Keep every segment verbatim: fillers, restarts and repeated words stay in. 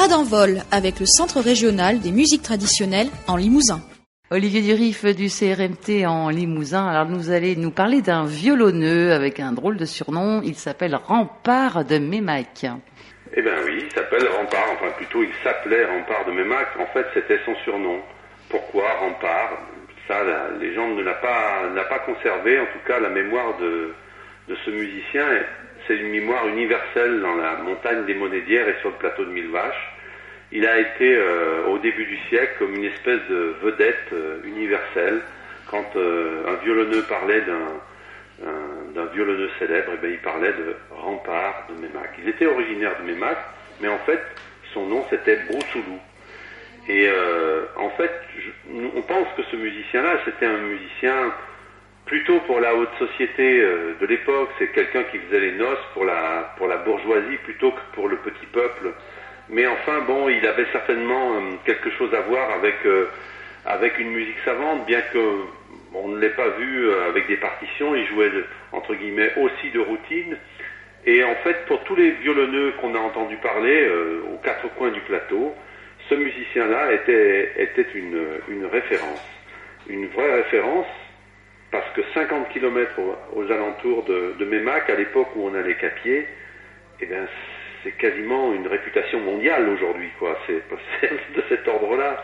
Tradanvol avec le Centre régional des musiques traditionnelles en Limousin. Olivier Durif du C R M T en Limousin. Alors vous allez nous parler d'un violonneux avec un drôle de surnom. Il s'appelle Rempart de Mémac. Eh bien oui, il s'appelle Rempart, enfin plutôt il s'appelait Rempart de Mémac. En fait, c'était son surnom. Pourquoi Rempart? Ça, la légende ne l'a pas, n'a pas conservé. En tout cas, la mémoire de, de ce musicien, c'est une mémoire universelle dans la montagne des Monédières et sur le plateau de Mille Vaches. Il a été, euh, au début du siècle, comme une espèce de vedette euh, universelle. Quand euh, un violonneux parlait d'un, un, d'un violonneux célèbre, eh bien, il parlait de Rempart de Mémac. Il était originaire de Mémac, mais en fait, son nom c'était Broussoulou. Et euh, en fait, je, on pense que ce musicien-là, c'était un musicien plutôt pour la haute société euh, de l'époque. C'est quelqu'un qui faisait les noces pour la, pour la bourgeoisie plutôt que pour le petit peuple. Mais enfin, bon, il avait certainement euh, quelque chose à voir avec euh, avec une musique savante, bien que on ne l'ait pas vu euh, avec des partitions. Il jouait de, entre guillemets aussi de routine. Et en fait, pour tous les violonneux qu'on a entendu parler euh, aux quatre coins du plateau, ce musicien-là était était une une référence, une vraie référence, parce que cinquante kilomètres aux, aux alentours de, de Mémac, à l'époque où on allait qu'à pied, eh bien c'est quasiment une réputation mondiale aujourd'hui, quoi. C'est, c'est de cet ordre-là.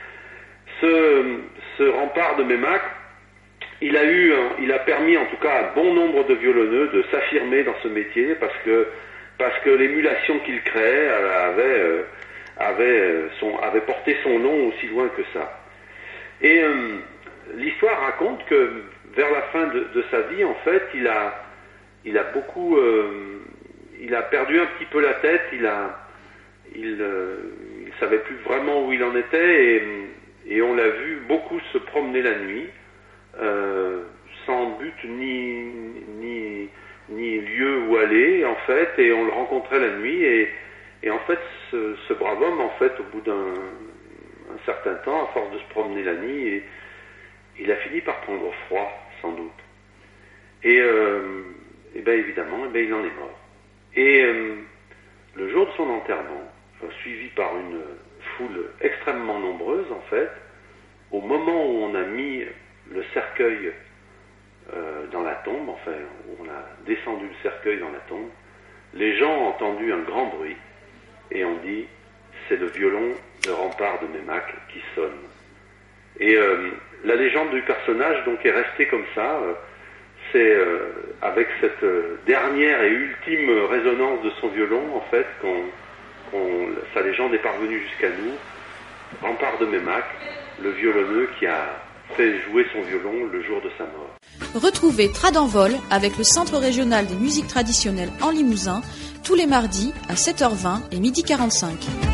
Ce, ce Rempart de Mémac, il a eu, il a permis en tout cas à bon nombre de violonneux de s'affirmer dans ce métier parce que parce que l'émulation qu'il créait avait avait son avait porté son nom aussi loin que ça. Et euh, l'histoire raconte que vers la fin de, de sa vie, en fait, il a il a beaucoup euh, il a perdu un petit peu la tête, il a, il, euh, il savait plus vraiment où il en était et, et on l'a vu beaucoup se promener la nuit, euh, sans but ni, ni, ni lieu où aller en fait, et on le rencontrait la nuit et, et en fait ce, ce brave homme en fait au bout d'un un certain temps, à force de se promener la nuit, et, il a fini par prendre froid sans doute. Et, euh, et bien évidemment, et bien, il en est mort. Et euh, le jour de son enterrement, enfin, suivi par une foule extrêmement nombreuse en fait, au moment où on a mis le cercueil euh, dans la tombe, enfin où on a descendu le cercueil dans la tombe, les gens ont entendu un grand bruit et ont dit c'est le violon de Rempart de Mémac qui sonne. Et euh, la légende du personnage donc est restée comme ça. Euh, C'est euh, avec cette euh, dernière et ultime résonance de son violon, en fait, qu'on, qu'on, sa légende est parvenue jusqu'à nous. Rempart de Mémac, le violonneux qui a fait jouer son violon le jour de sa mort. Retrouvez Tradanvol avec le Centre régional des musiques traditionnelles en Limousin tous les mardis à sept heures vingt et midi quarante-cinq.